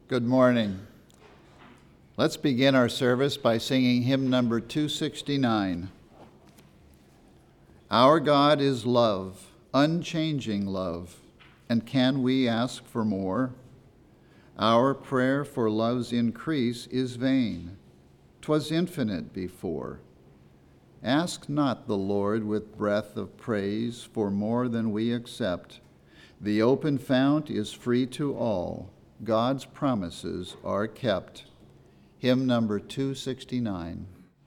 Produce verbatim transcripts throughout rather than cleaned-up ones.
Good morning. Let's begin our service by singing hymn number two sixty-nine. Our God is love, unchanging love, and can we ask for more? Our prayer for love's increase is vain. 'Twas infinite before. Ask not the Lord with breath of praise for more than we accept. The open fount is free to all. God's promises are kept. Hymn number two sixty-nine.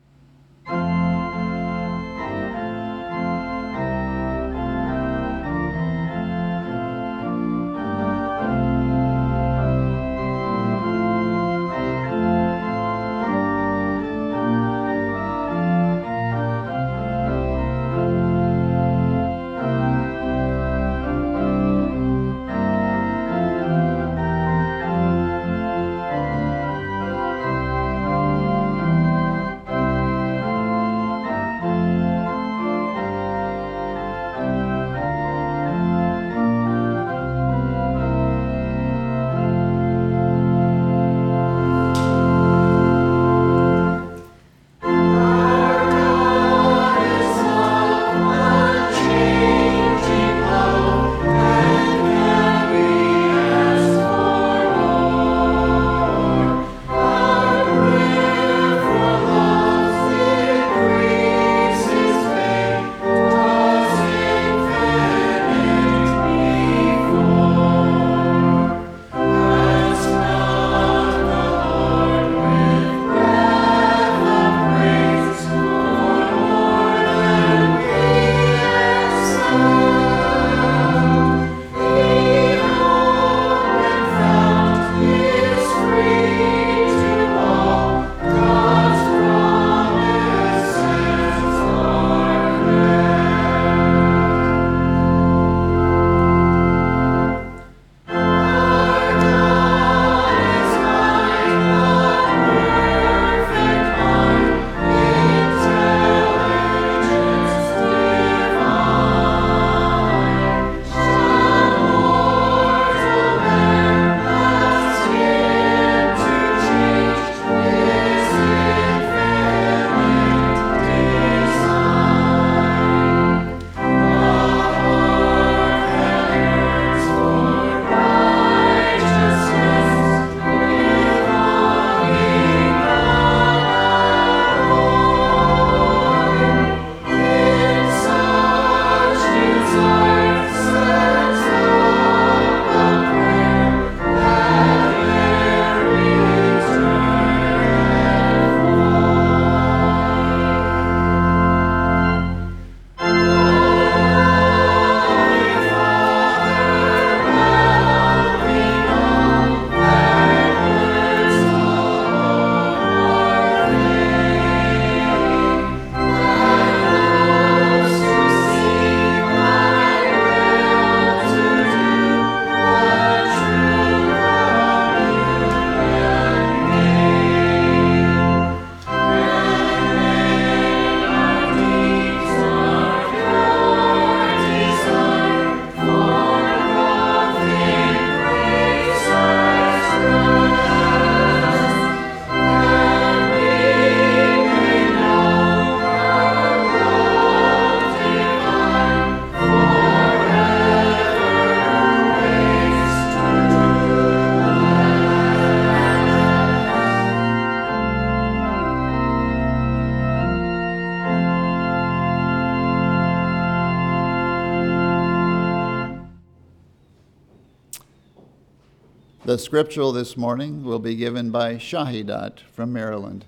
The scriptural this morning will be given by Shahidat from Maryland.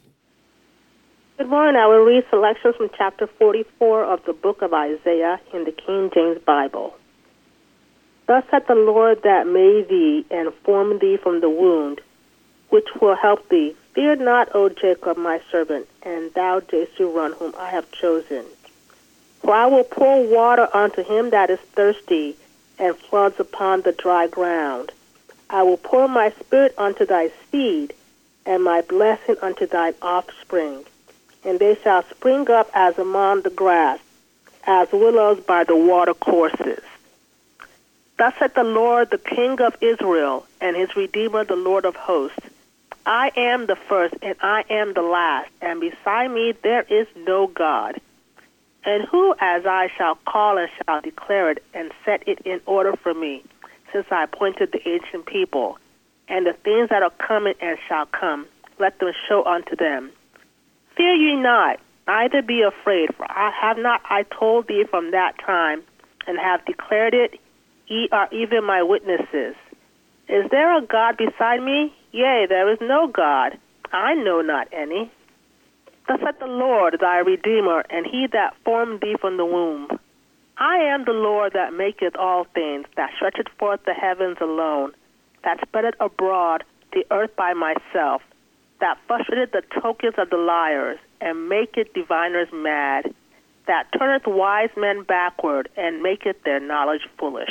Good morning. I will read selections from chapter forty-four of the book of Isaiah in the King James Bible. Thus saith the Lord that made thee and formed thee from the womb, which will help thee. Fear not, O Jacob, my servant, and thou Jeshurun, whom I have chosen. For I will pour water unto him that is thirsty, and floods upon the dry ground. I will pour my spirit unto thy seed, and my blessing unto thine offspring. And they shall spring up as among the grass, as willows by the watercourses. Thus said the Lord, the King of Israel, and his Redeemer, the Lord of hosts. I am the first, and I am the last, and beside me there is no God. And who as I shall call and shall declare it, and set it in order for me, since I appointed the ancient people, and the things that are coming and shall come, let them show unto them. Fear ye not, neither be afraid, for I have not I told thee from that time, and have declared it. Ye are even my witnesses. Is there a God beside me? Yea, there is no God. I know not any. Thus saith the Lord thy Redeemer, and he that formed thee from the womb. I am the Lord that maketh all things, that stretcheth forth the heavens alone, that spreadeth abroad the earth by myself, that frustrated the tokens of the liars, and maketh diviners mad, that turneth wise men backward, and maketh their knowledge foolish.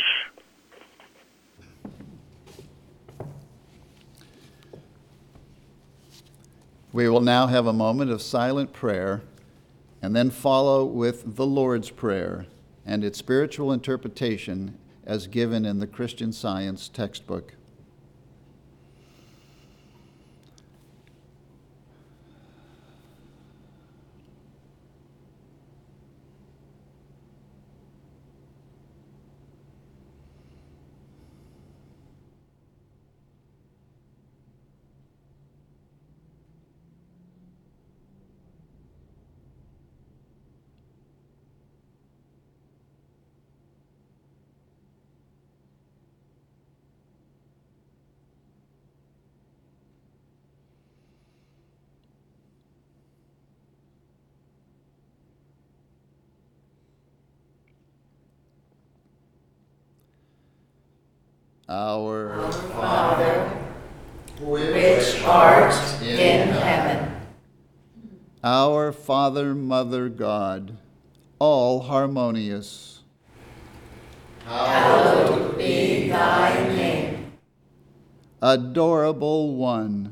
We will now have a moment of silent prayer and then follow with the Lord's Prayer and its spiritual interpretation as given in the Christian Science textbook. Our Father, which art in heaven. Our Father, Mother, God, all harmonious. Hallowed be thy name. Adorable One.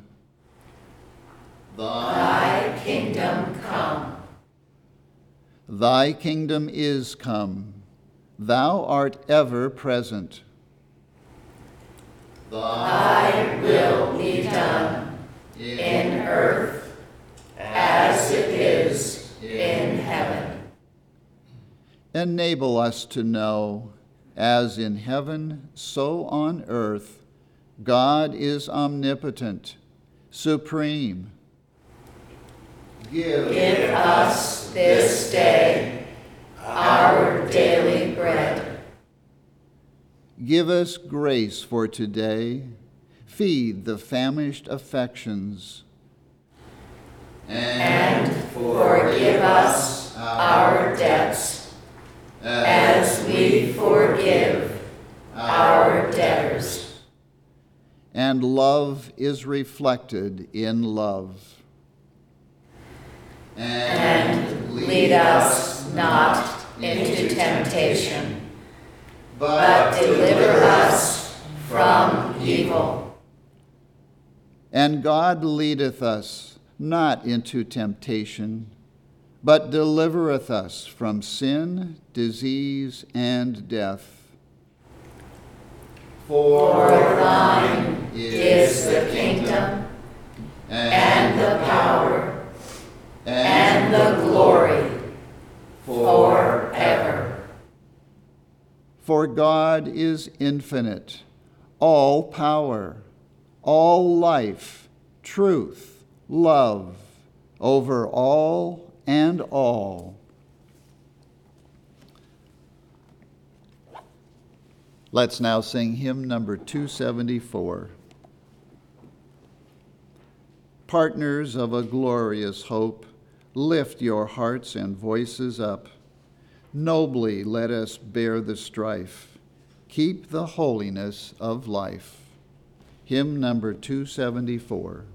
Thy kingdom come. Thy kingdom is come. Thou art ever present. Thy will be done in earth as it is in heaven. Enable us to know, as in heaven, so on earth, God is omnipotent, supreme. Give, Give us this day our daily bread. Give us grace for today. Feed the famished affections. And forgive us our debts, as we forgive our debtors. And love is reflected in love. And lead us not into temptation, but deliver us from evil. And God leadeth us not into temptation, but delivereth us from sin, disease, and death. For thine is the kingdom, and the power, and the glory, forever. For God is infinite, all power, all life, truth, love, over all and all. Let's now sing hymn number two seventy-four. Partners of a glorious hope, lift your hearts and voices up. Nobly let us bear the strife. Keep the holiness of life. Hymn number two seventy-four.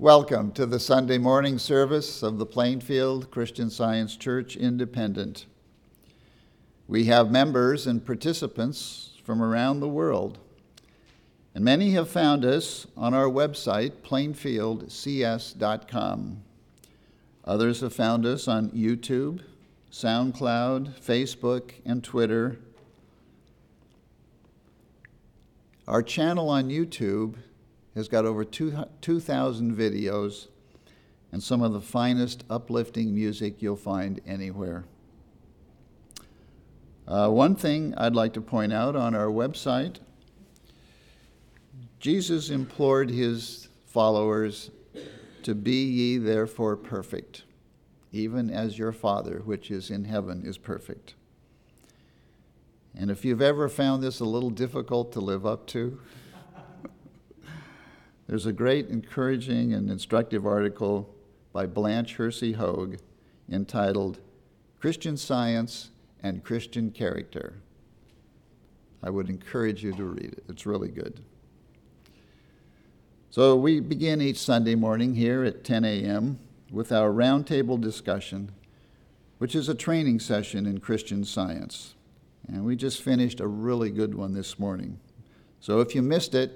Welcome to the Sunday morning service of the Plainfield Christian Science Church Independent. We have members and participants from around the world, and many have found us on our website, plainfield c s dot com. Others have found us on YouTube, SoundCloud, Facebook, and Twitter. Our channel on YouTube has got over two thousand videos and some of the finest uplifting music you'll find anywhere. Uh, one thing I'd like to point out on our website, Jesus implored his followers to be ye therefore perfect, even as your Father which is in heaven is perfect. And if you've ever found this a little difficult to live up to, there's a great encouraging and instructive article by Blanche Hersey Hogue entitled Christian Science and Christian Character. I would encourage you to read it. It's really good. So we begin each Sunday morning here at ten a.m. with our roundtable discussion, which is a training session in Christian Science. And we just finished a really good one this morning. So if you missed it,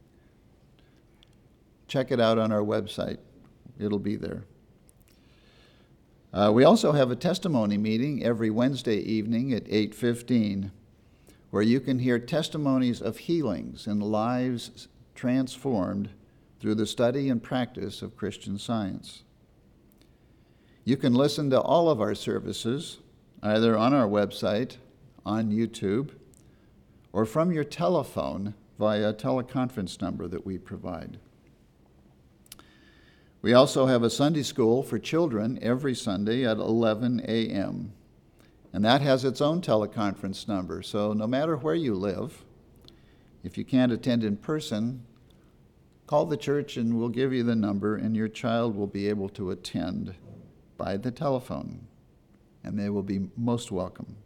check it out on our website. It'll be there. Uh, we also have a testimony meeting every Wednesday evening at eight fifteen, where you can hear testimonies of healings and lives transformed through the study and practice of Christian Science. You can listen to all of our services, either on our website, on YouTube, or from your telephone via a teleconference number that we provide. We also have a Sunday school for children every Sunday at eleven a.m., and that has its own teleconference number. So no matter where you live, if you can't attend in person, call the church and we'll give you the number, and your child will be able to attend by the telephone, and they will be most welcome.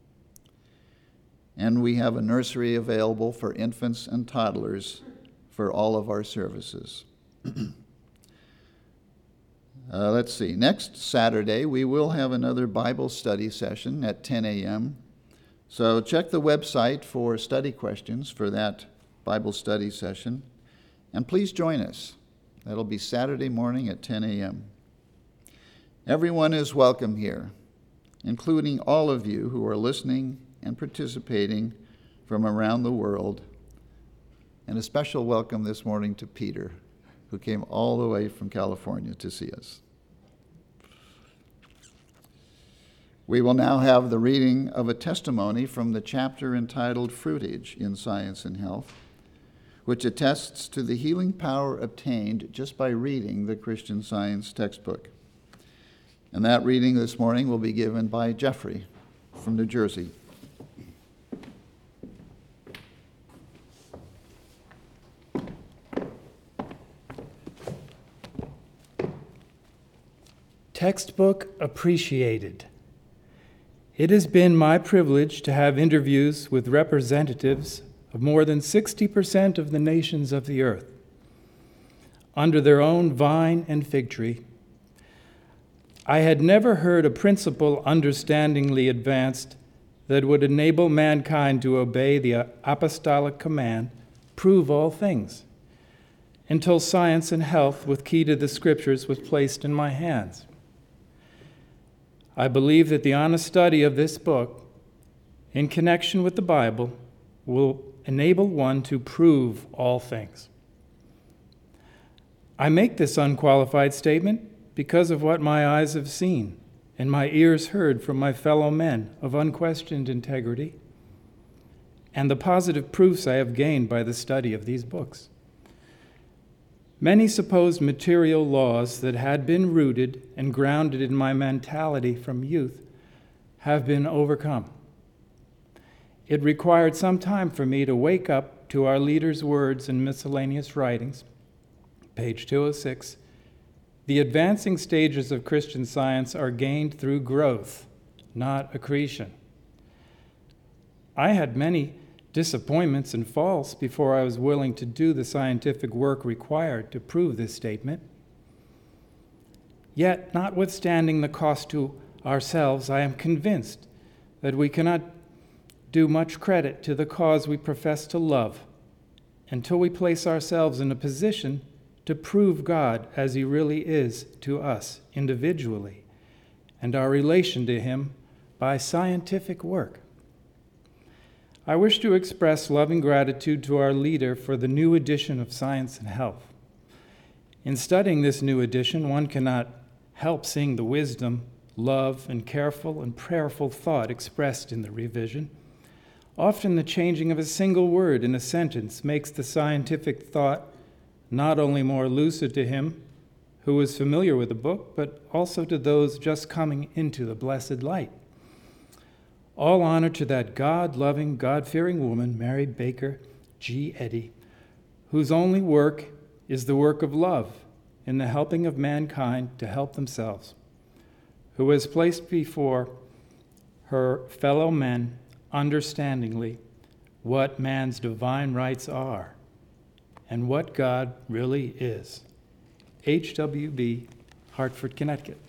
And we have a nursery available for infants and toddlers for all of our services. Uh, let's see, next Saturday we will have another Bible study session at ten a.m. So check the website for study questions for that Bible study session, and please join us. That'll be Saturday morning at ten a.m. Everyone is welcome here, including all of you who are listening and participating from around the world. And a special welcome this morning to Peter, who came all the way from California to see us. We will now have the reading of a testimony from the chapter entitled Fruitage in Science and Health, which attests to the healing power obtained just by reading the Christian Science textbook. And that reading this morning will be given by Jeffrey from New Jersey. Textbook appreciated. It has been my privilege to have interviews with representatives of more than sixty percent of the nations of the earth, under their own vine and fig tree. I had never heard a principle understandingly advanced that would enable mankind to obey the apostolic command, prove all things, until Science and Health with Key to the Scriptures was placed in my hands. I believe that the honest study of this book, in connection with the Bible, will enable one to prove all things. I make this unqualified statement because of what my eyes have seen and my ears heard from my fellow men of unquestioned integrity, and the positive proofs I have gained by the study of these books. Many supposed material laws that had been rooted and grounded in my mentality from youth have been overcome. It required some time for me to wake up to our leader's words in miscellaneous writings, page two oh six. The advancing stages of Christian Science are gained through growth, not accretion. I had many disappointments and faults before I was willing to do the scientific work required to prove this statement. Yet, notwithstanding the cost to ourselves, I am convinced that we cannot do much credit to the cause we profess to love until we place ourselves in a position to prove God as he really is to us individually, and our relation to him by scientific work. I wish to express loving gratitude to our leader for the new edition of Science and Health. In studying this new edition, one cannot help seeing the wisdom, love, and careful and prayerful thought expressed in the revision. Often the changing of a single word in a sentence makes the scientific thought not only more lucid to him who is familiar with the book, but also to those just coming into the blessed light. All honor to that God-loving, God-fearing woman, Mary Baker G. Eddy, whose only work is the work of love in the helping of mankind to help themselves, who has placed before her fellow men understandingly what man's divine rights are and what God really is. H W B, Hartford, Connecticut.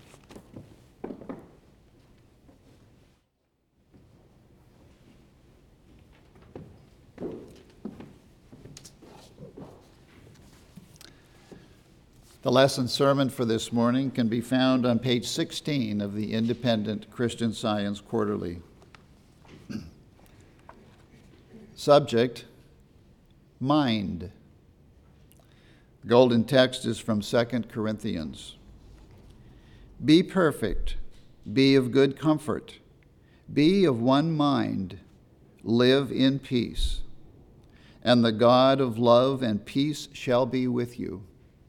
The lesson sermon for this morning can be found on page sixteen of the Independent Christian Science Quarterly. Subject, mind. The golden text is from Second Corinthians. Be perfect, be of good comfort, be of one mind, live in peace, and the God of love and peace shall be with you.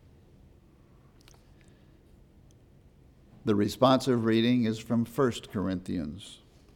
The responsive reading is from First Corinthians.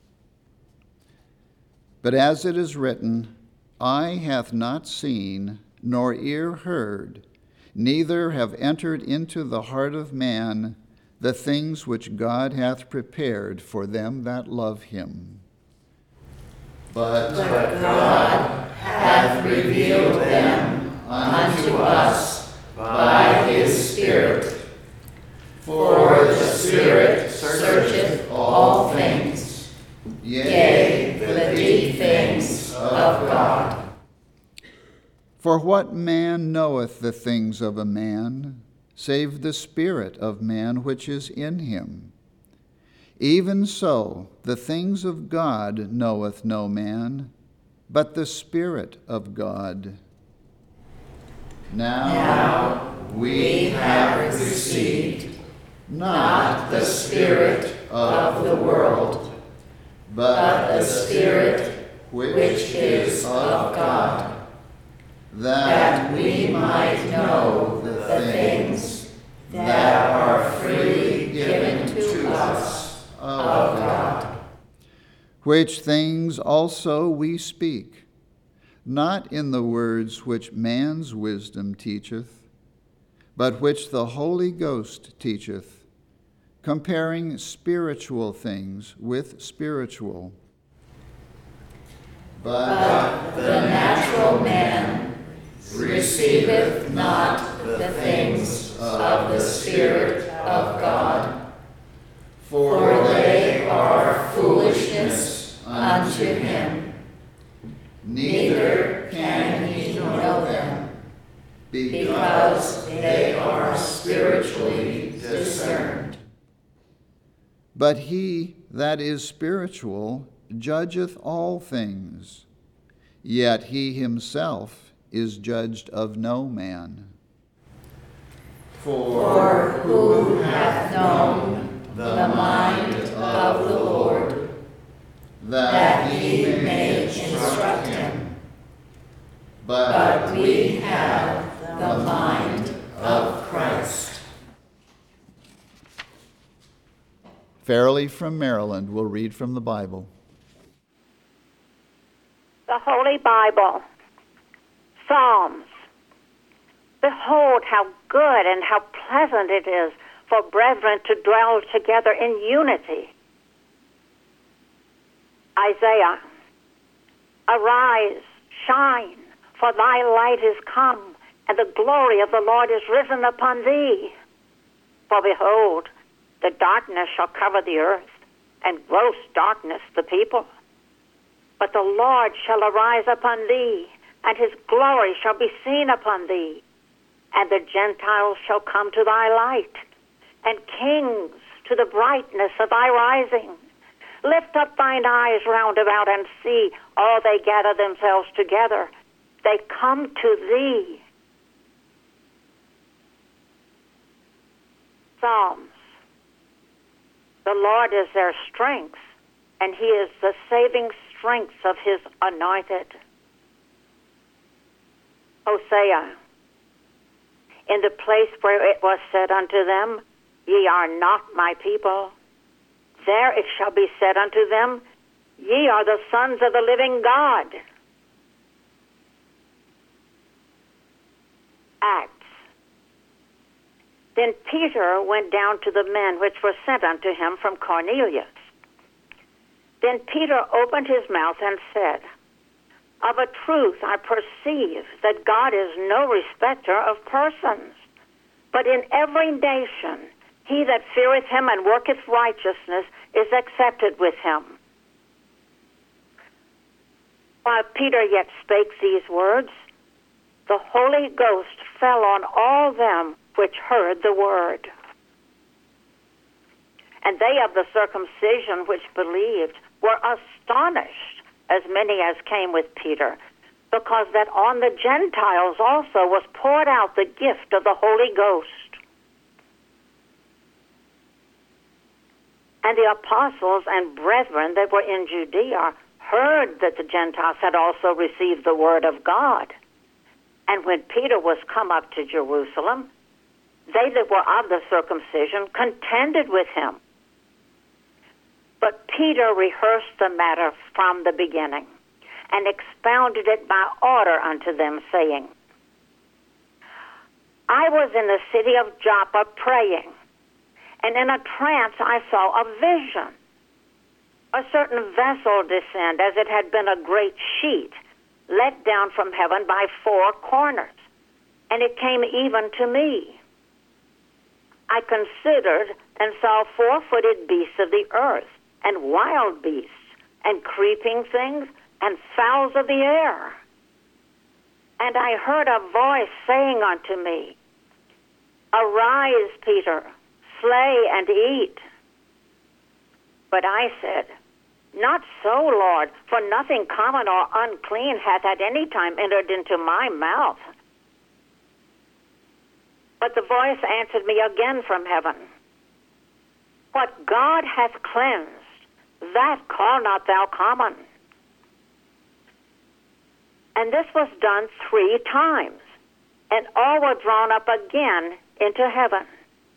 But as it is written, eye hath not seen, nor ear heard, neither have entered into the heart of man the things which God hath prepared for them that love him. But, But God hath revealed them unto us by his Spirit. For the Spirit searcheth all things, yea, the deep things of God. For what man knoweth the things of a man, save the spirit of man which is in him? Even so, the things of God knoweth no man, but the Spirit of God. Now, Now we have received not the spirit of the world, but the Spirit which is of God, that we might know the things that are freely given to us of God. which things also we speak, not in the words which man's wisdom teacheth, but which the Holy Ghost teacheth, comparing spiritual things with spiritual. But the natural man receiveth not the things of the Spirit of God, for they are foolishness unto him, neither can he know them, because they are spiritually discerned. But he that is spiritual judgeth all things, yet he himself is judged of no man. For who hath known the mind of the Lord, that he may instruct him? But we have the mind of Christ. Farrelly from Maryland will read from the Bible. The Holy Bible, Psalms. Behold how good and how pleasant it is for brethren to dwell together in unity. Isaiah, arise, shine, for thy light is come, and the glory of the Lord is risen upon thee. For behold, The darkness shall cover the earth, and gross darkness the people. But the Lord shall arise upon thee, and his glory shall be seen upon thee. And the Gentiles shall come to thy light, and kings to the brightness of thy rising. Lift up thine eyes round about, and see, all they gather themselves together. They come to thee. Psalms. The Lord is their strength, and he is the saving strength of his anointed. Hosea. In the place where it was said unto them, Ye are not my people, there it shall be said unto them, Ye are the sons of the living God. Acts. Then Peter went down to the men which were sent unto him from Cornelius. Then Peter opened his mouth and said, Of a truth I perceive that God is no respecter of persons, but in every nation he that feareth him and worketh righteousness is accepted with him. While Peter yet spake these words, the Holy Ghost fell on all them which heard the word. And they of the circumcision which believed were astonished, as many as came with Peter, because that on the Gentiles also was poured out the gift of the Holy Ghost. And the apostles and brethren that were in Judea heard that the Gentiles had also received the word of God. And when Peter was come up to Jerusalem, they that were of the circumcision contended with him. But Peter rehearsed the matter from the beginning, and expounded it by order unto them, saying, I was in the city of Joppa praying, and in a trance I saw a vision, a certain vessel descend, as it had been a great sheet, let down from heaven by four corners, and it came even to me. I considered and saw four-footed beasts of the earth, and wild beasts, and creeping things, and fowls of the air. And I heard a voice saying unto me, Arise, Peter, slay and eat. But I said, Not so, Lord, for nothing common or unclean hath at any time entered into my mouth. But the voice answered me again from heaven, What God hath cleansed, that call not thou common. And this was done three times, and all were drawn up again into heaven.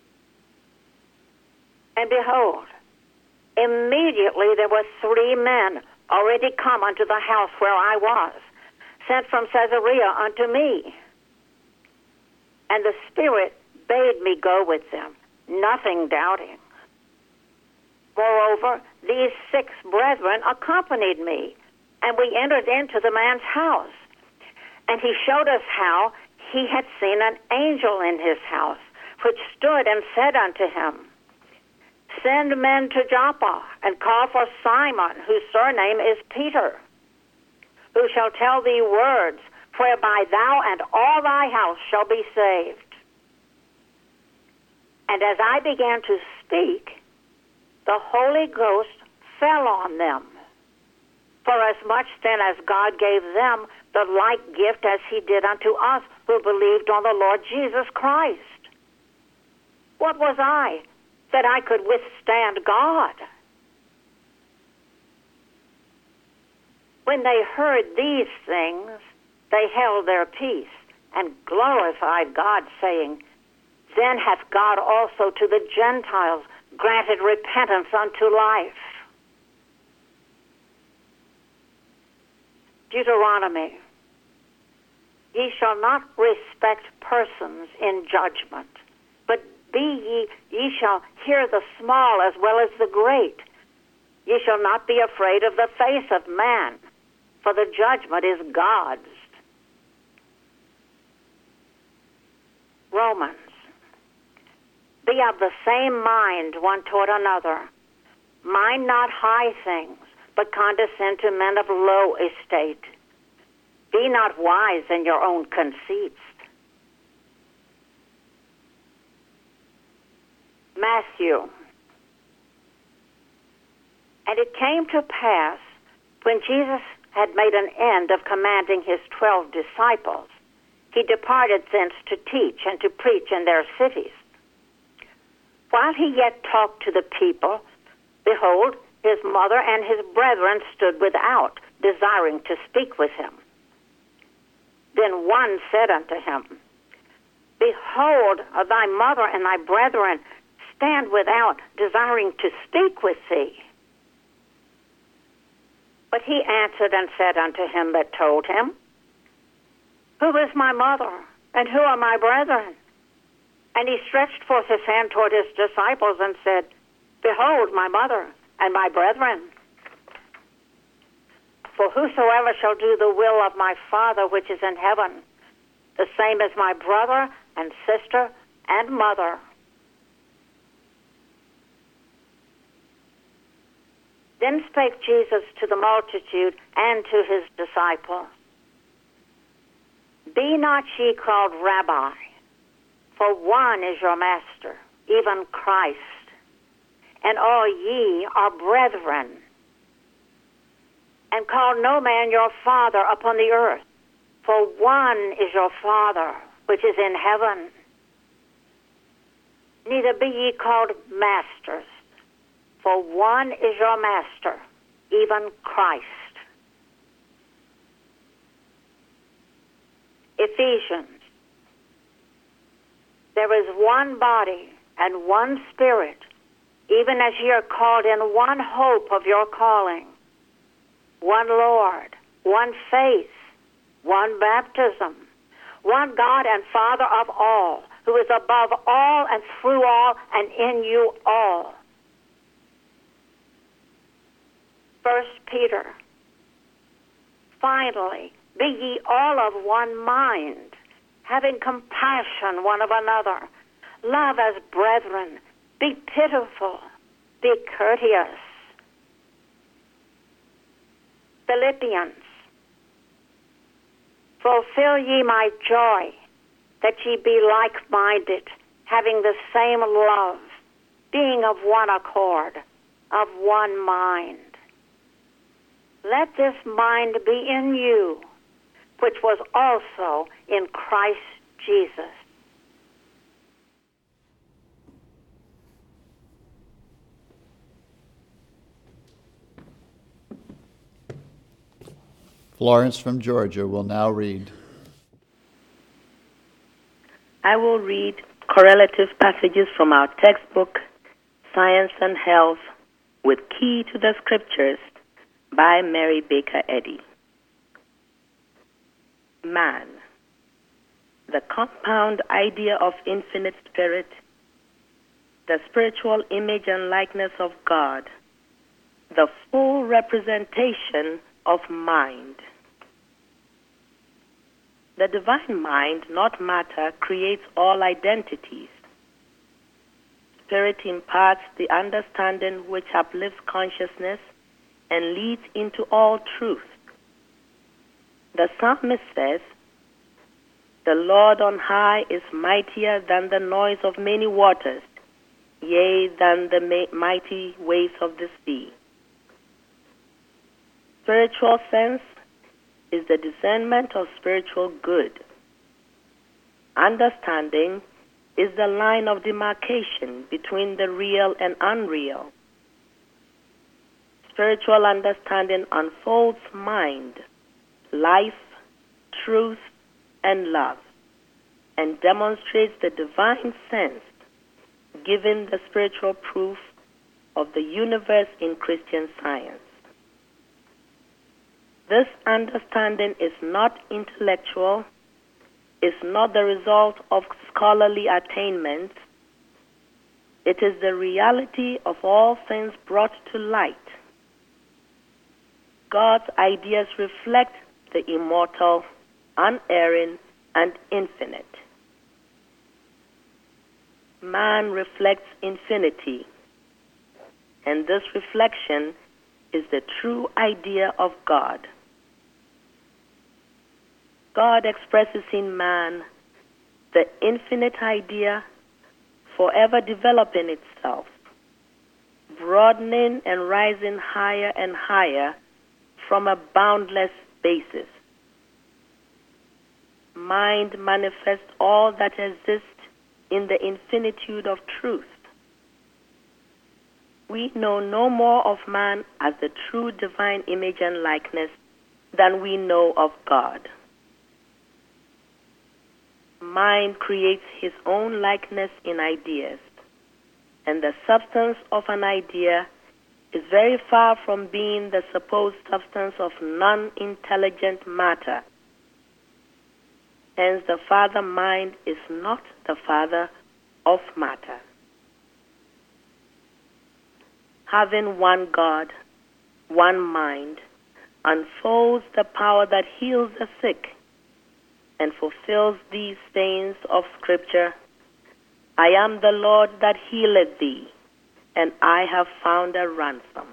And behold, immediately there were three men already come unto the house where I was, sent from Caesarea unto me. And the Spirit bade me go with them, nothing doubting. Moreover, these six brethren accompanied me, and we entered into the man's house. And he showed us how he had seen an angel in his house, which stood and said unto him, Send men to Joppa, and call for Simon, whose surname is Peter, who shall tell thee words, whereby thou and all thy house shall be saved. And as I began to speak, the Holy Ghost fell on them. For as much then as God gave them the like gift as he did unto us who believed on the Lord Jesus Christ. What was I that I could withstand God? When they heard these things, they held their peace and glorified God, saying, Then hath God also to the Gentiles granted repentance unto life. Deuteronomy. Ye shall not respect persons in judgment, but be ye, ye shall hear the small as well as the great. Ye shall not be afraid of the face of man, for the judgment is God's. Romans. Be of the same mind one toward another. Mind not high things, but condescend to men of low estate. Be not wise in your own conceits. Matthew. And it came to pass, when Jesus had made an end of commanding his twelve disciples, he departed thence to teach and to preach in their cities. While he yet talked to the people, behold, his mother and his brethren stood without, desiring to speak with him. Then one said unto him, Behold, thy mother and thy brethren stand without, desiring to speak with thee. But he answered and said unto him that told him, Who is my mother, and who are my brethren? And he stretched forth his hand toward his disciples and said, Behold, my mother and my brethren. For whosoever shall do the will of my Father which is in heaven, the same is my brother and sister and mother. Then spake Jesus to the multitude and to his disciples, Be not ye called Rabbi, for one is your master, even Christ, and all ye are brethren. And call no man your father upon the earth, for one is your Father, which is in heaven. Neither be ye called masters, for one is your master, even Christ. Ephesians. There is one body and one Spirit, even as ye are called in one hope of your calling, one Lord, one faith, one baptism, one God and Father of all, who is above all and through all and in you all. First Peter. Finally, be ye all of one mind, having compassion one of another. Love as brethren. Be pitiful. Be courteous. Philippians. Fulfill ye my joy, that ye be like-minded, having the same love, being of one accord, of one mind. Let this mind be in you, which was also in Christ Jesus. Florence from Georgia will now read. I will read correlative passages from our textbook, Science and Health, with Key to the Scriptures, by Mary Baker Eddy. Man, the compound idea of infinite spirit, the spiritual image and likeness of God, the full representation of mind. The divine mind, not matter, creates all identities. Spirit imparts the understanding which uplifts consciousness and leads into all truth. The psalmist says, The Lord on high is mightier than the noise of many waters, yea, than the ma- mighty waves of the sea. Spiritual sense is the discernment of spiritual good. Understanding is the line of demarcation between the real and unreal. Spiritual understanding unfolds mind, life, truth, and love, and demonstrates the divine sense, given the spiritual proof of the universe in Christian Science. This understanding is not intellectual, is not the result of scholarly attainments. It is the reality of all things brought to light. God's ideas reflect the immortal, unerring, and infinite. man reflects infinity, and this reflection is the true idea of God. God expresses in man the infinite idea forever developing itself, broadening and rising higher and higher from a boundless basis. Mind manifests all that exists in the infinitude of truth. We know no more of man as the true divine image and likeness than we know of God. Mind creates his own likeness in ideas, and the substance of an idea is very far from being the supposed substance of non-intelligent matter. Hence, the Father mind is not the Father of matter. Having one God, one mind, unfolds the power that heals the sick and fulfills these sayings of Scripture: I am the Lord that healeth thee, and I have found a ransom.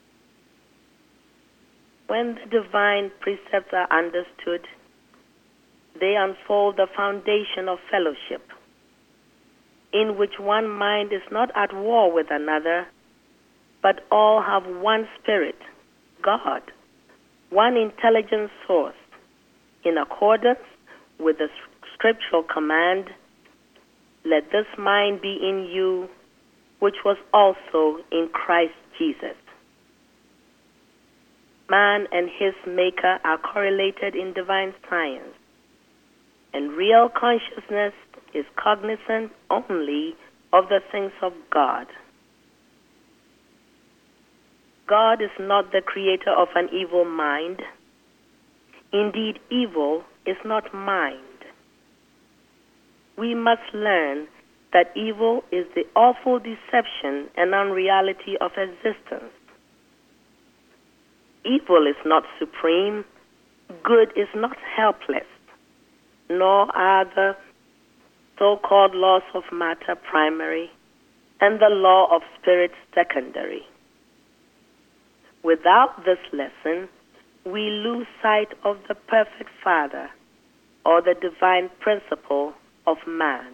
When the divine precepts are understood, they unfold the foundation of fellowship, in which one mind is not at war with another, but all have one spirit, God, one intelligent source, in accordance with the scriptural command, let this mind be in you, which was also in Christ Jesus. Man and his Maker are correlated in divine science, and real consciousness is cognizant only of the things of God. God is not the creator of an evil mind. Indeed, evil is not mind. We must learn that evil is the awful deception and unreality of existence. Evil is not supreme. Good is not helpless. Nor are the so-called laws of matter primary and the law of spirit secondary. Without this lesson, we lose sight of the perfect Father or the divine principle of man.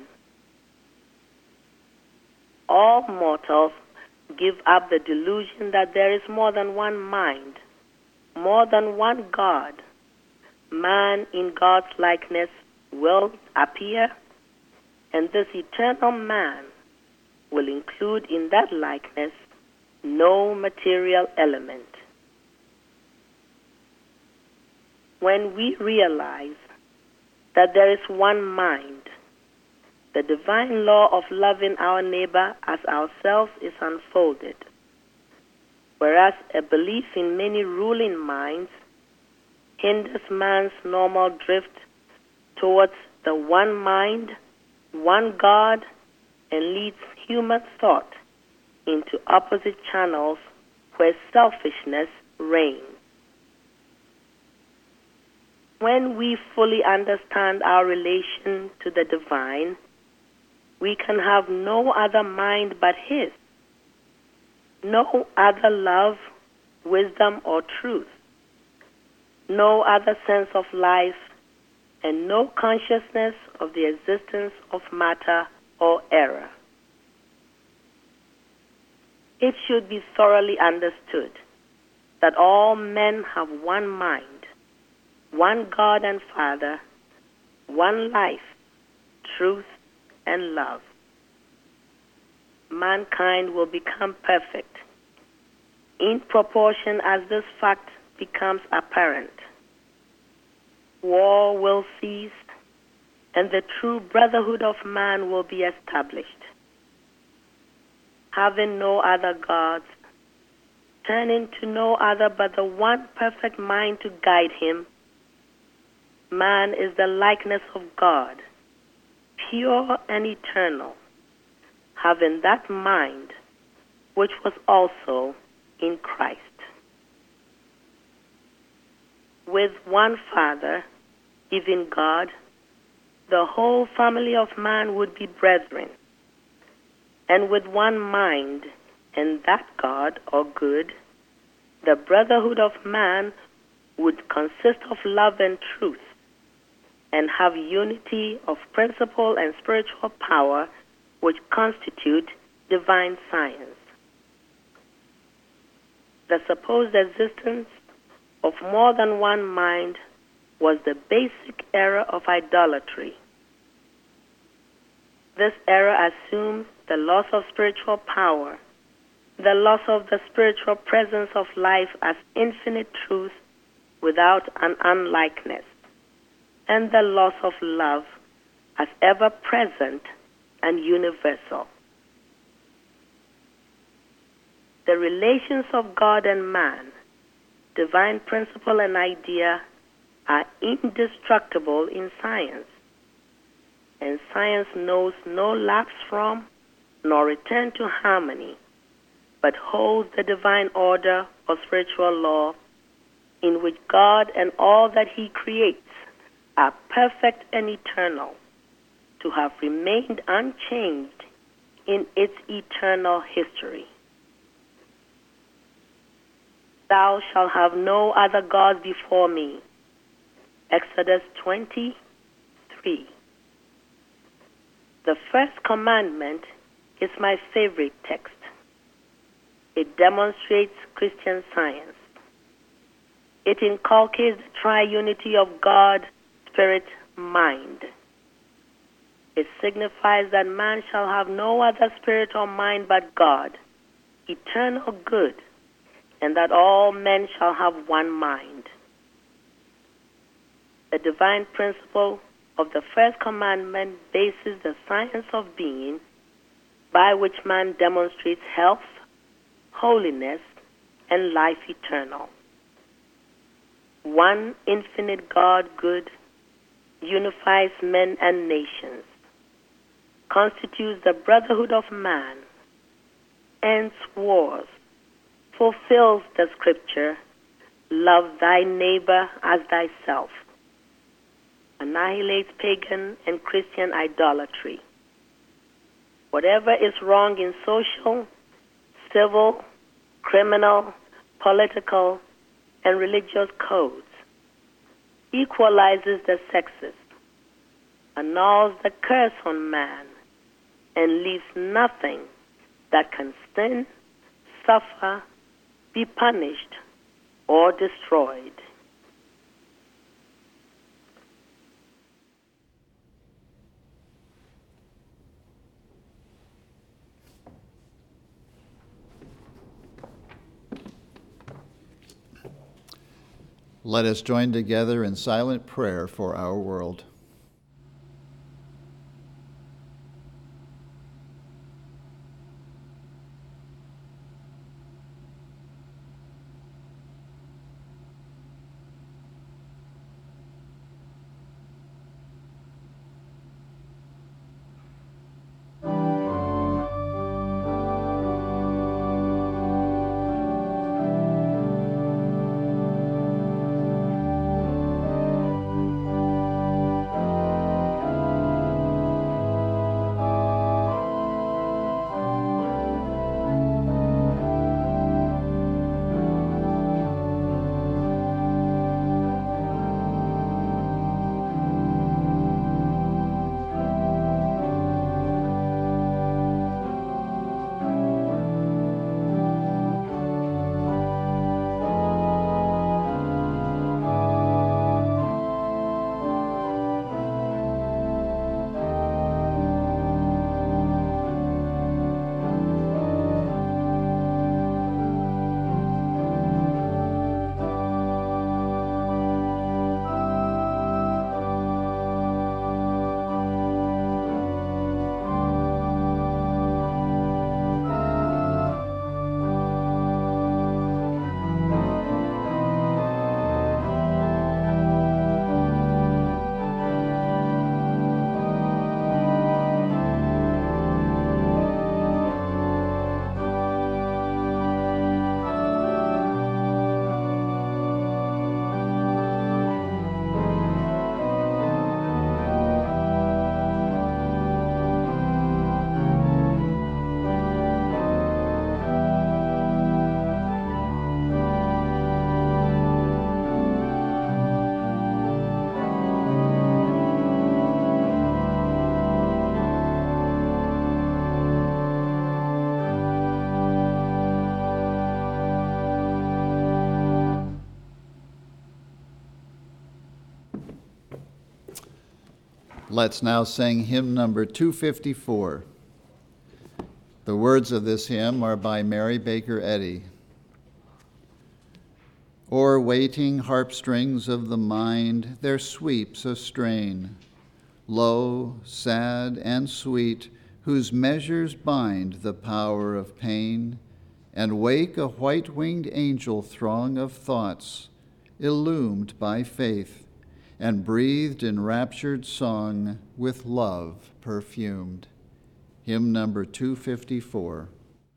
All mortals give up the delusion that there is more than one mind, more than one God. Man in God's likeness will appear, and this eternal man will include in that likeness no material element. When we realize that there is one mind, the divine law of loving our neighbor as ourselves is unfolded, whereas a belief in many ruling minds hinders man's normal drift towards the one mind, one God, and leads human thought into opposite channels where selfishness reigns. When we fully understand our relation to the divine, we can have no other mind but His, no other love, wisdom, or truth, no other sense of life, and no consciousness of the existence of matter or error. It should be thoroughly understood that all men have one mind, one God and Father, one life, truth, and love. Mankind will become perfect in proportion as this fact becomes apparent. War will cease, and the true brotherhood of man will be established. Having no other gods, turning to no other but the one perfect mind to guide him, man is the likeness of God, pure and eternal, having that mind which was also in Christ. With one Father, even God, the whole family of man would be brethren, and with one mind, and that God, or good, the brotherhood of man would consist of love and truth, and have unity of principle and spiritual power, which constitute divine science. The supposed existence of more than one mind was the basic error of idolatry. This error assumes the loss of spiritual power, the loss of the spiritual presence of life as infinite truth without an unlikeness, and the loss of love as ever present and universal. The relations of God and man, divine principle and idea, are indestructible in science, and science knows no lapse from nor return to harmony, but holds the divine order or spiritual law in which God and all that he creates are perfect and eternal, to have remained unchanged in its eternal history. Thou shalt have no other gods before me. Exodus twenty-three. The first commandment is my favorite text. It demonstrates Christian science. It inculcates the triunity of God, Spirit, mind. It signifies that man shall have no other spirit or mind but God, eternal good, and that all men shall have one mind. The divine principle of the first commandment bases the science of being by which man demonstrates health, holiness, and life eternal. One infinite God good unifies men and nations, constitutes the brotherhood of man, ends wars, fulfills the scripture, love thy neighbor as thyself, annihilates pagan and Christian idolatry. Whatever is wrong in social, civil, criminal, political, and religious codes equalizes the sexes, annuls the curse on man, and leaves nothing that can sin, suffer, be punished, or destroyed. Let us join together in silent prayer for our world. Let's now sing hymn number two fifty-four. The words of this hymn are by Mary Baker Eddy. O'er waiting harpstrings of the mind there sweeps a strain, low, sad, and sweet, whose measures bind the power of pain, and wake a white-winged angel throng of thoughts, illumed by faith, and breathed in raptured song with love perfumed. Hymn number two fifty-four.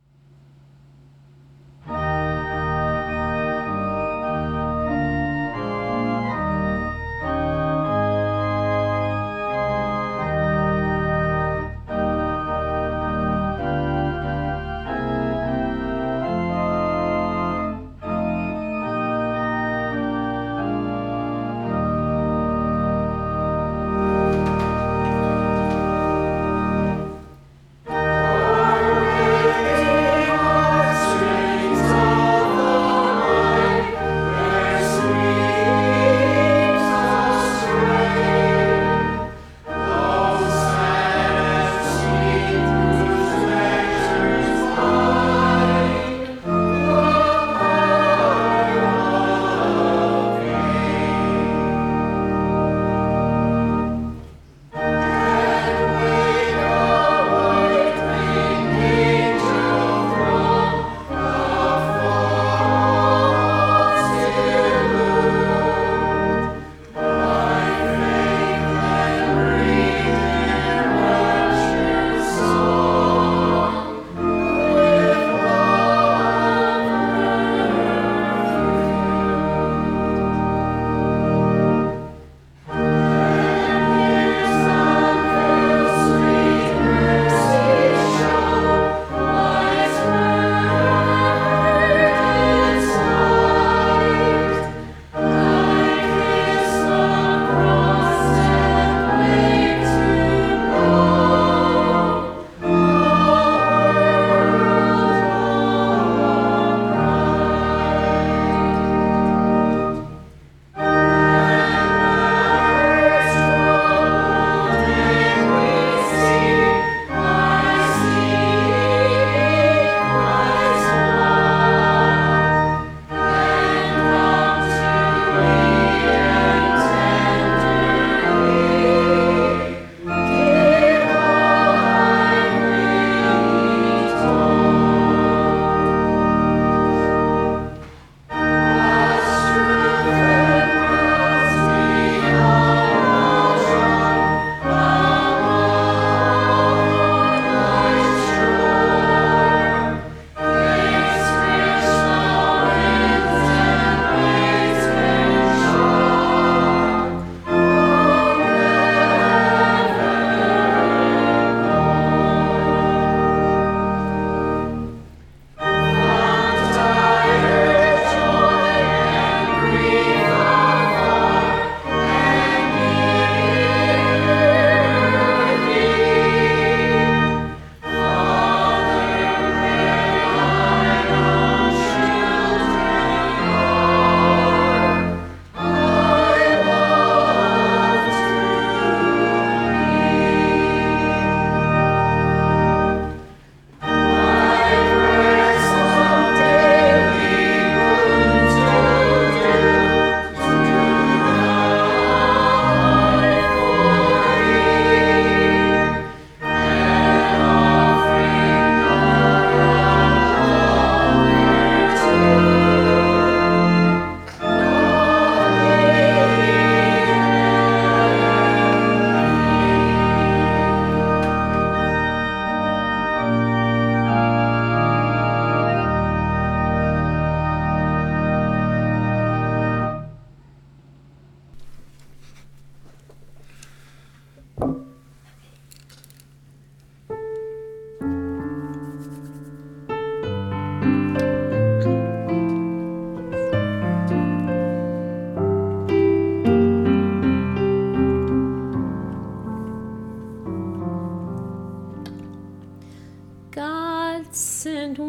sent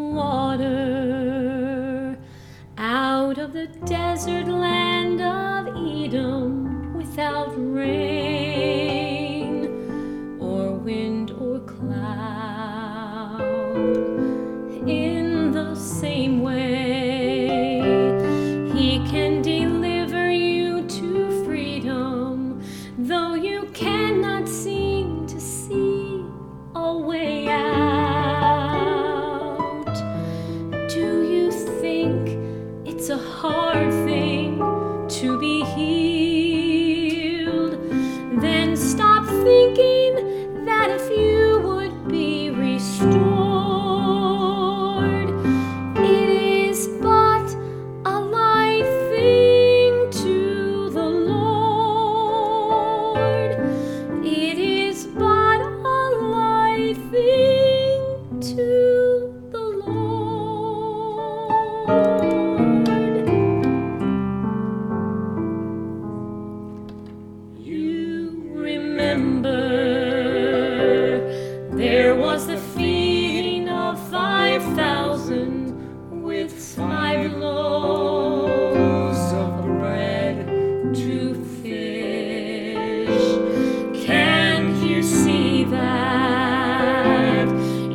water out of the desert land of Edom without rain.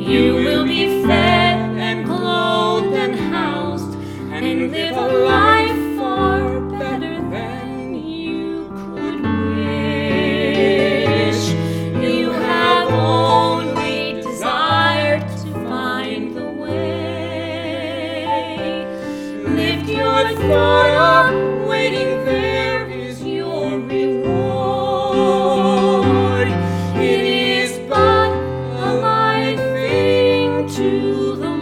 You will be fed and clothed and housed and live a life far better than you could wish. You have only desired to find the way. Lift your thought up, waiting there is your reward. It is but a light thing to the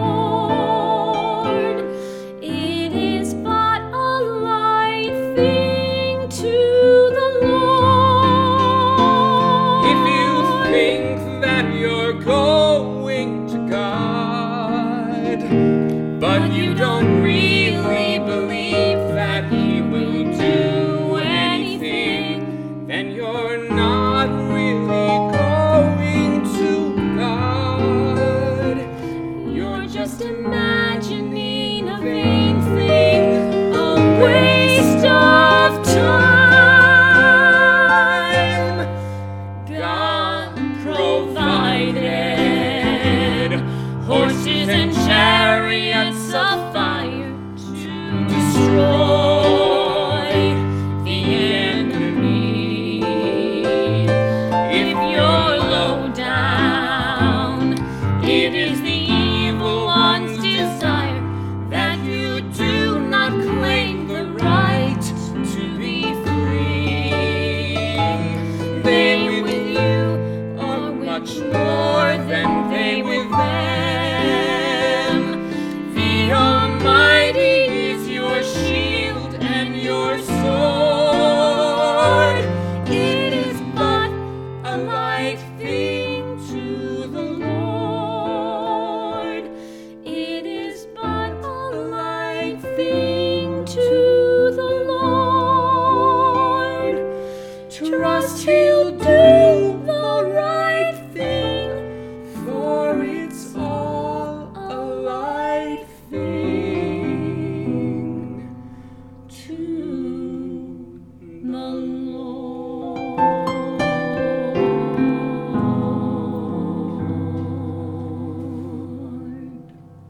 Lord. It is but a light thing to the Lord. If you think that you're going to God, but you don't really believe that He will do anything, then you're not really going to God. You're just imagining a vain thing, a waste of time. God provided horses and chariots of fire to destroy the enemy. If you're low down, it is the evil one's desire that you do not claim the right to be free. They with you are much more than they with them. The Almighty is your shield and your sword. It is but a light thing to the Lord. It is but a light thing to the Lord. Trust He'll do the right thing, for it's all a light thing to the Lord.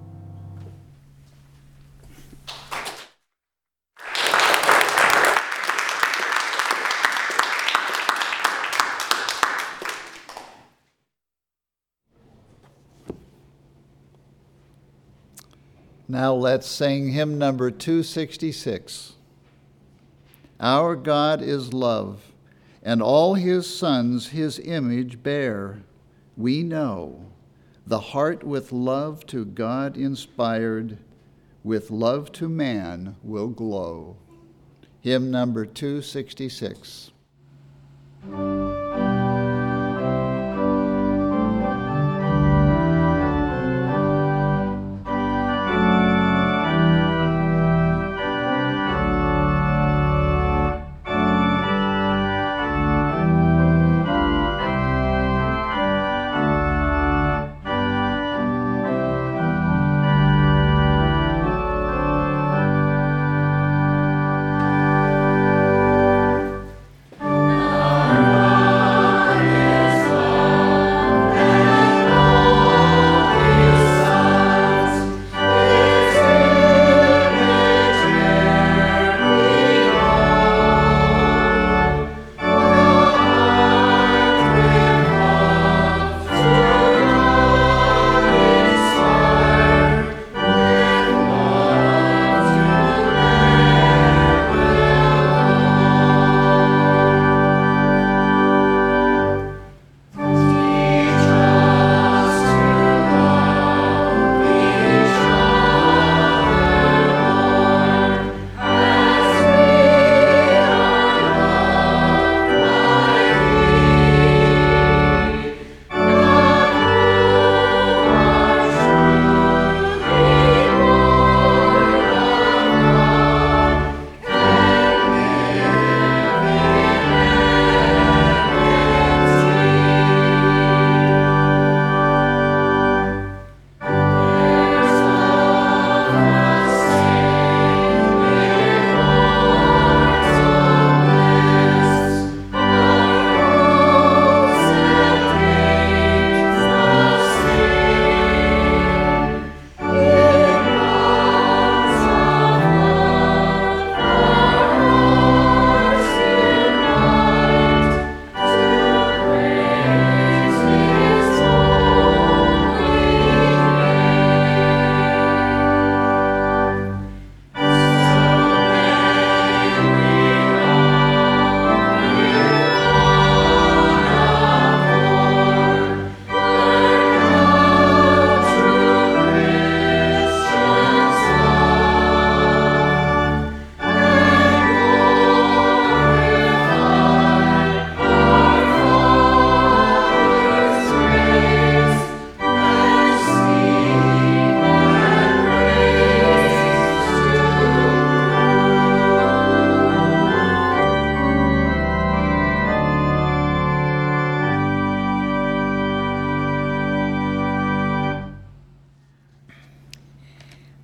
Now let's sing hymn number two sixty-six. Our God is love, and all His sons His image bear. We know the heart with love to God inspired, with love to man will glow. Hymn number two sixty-six. Our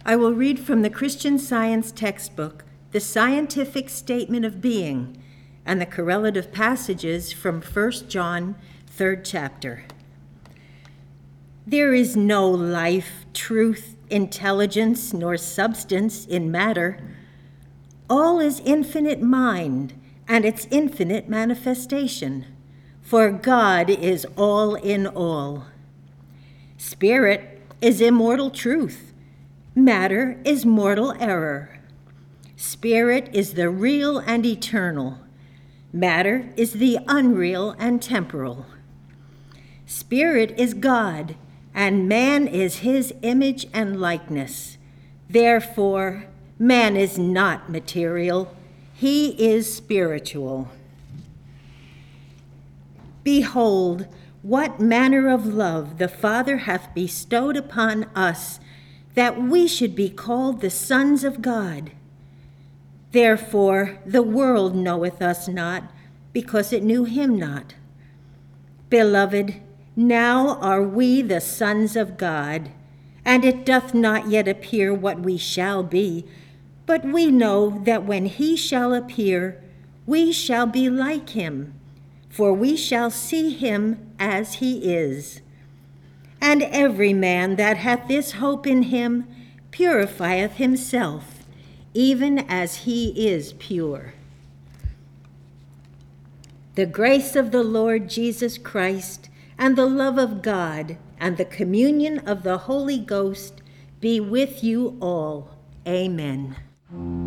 I will read from the Christian Science textbook, The Scientific Statement of Being, and the correlative passages from First John, third chapter. There is no life, truth, intelligence, nor substance in matter. All is infinite mind and its infinite manifestation, for God is all in all. Spirit is immortal truth. Matter is mortal error. Spirit is the real and eternal. Matter is the unreal and temporal. Spirit is God, and man is his image and likeness. Therefore, man is not material. He is spiritual. Behold, what manner of love the Father hath bestowed upon us, that we should be called the sons of God. Therefore the world knoweth us not, because it knew him not. Beloved, now are we the sons of God, and it doth not yet appear what we shall be, but we know that when he shall appear, we shall be like him, for we shall see him as he is. And every man that hath this hope in him purifieth himself, even as he is pure. The grace of the Lord Jesus Christ, and the love of God, and the communion of the Holy Ghost be with you all. Amen.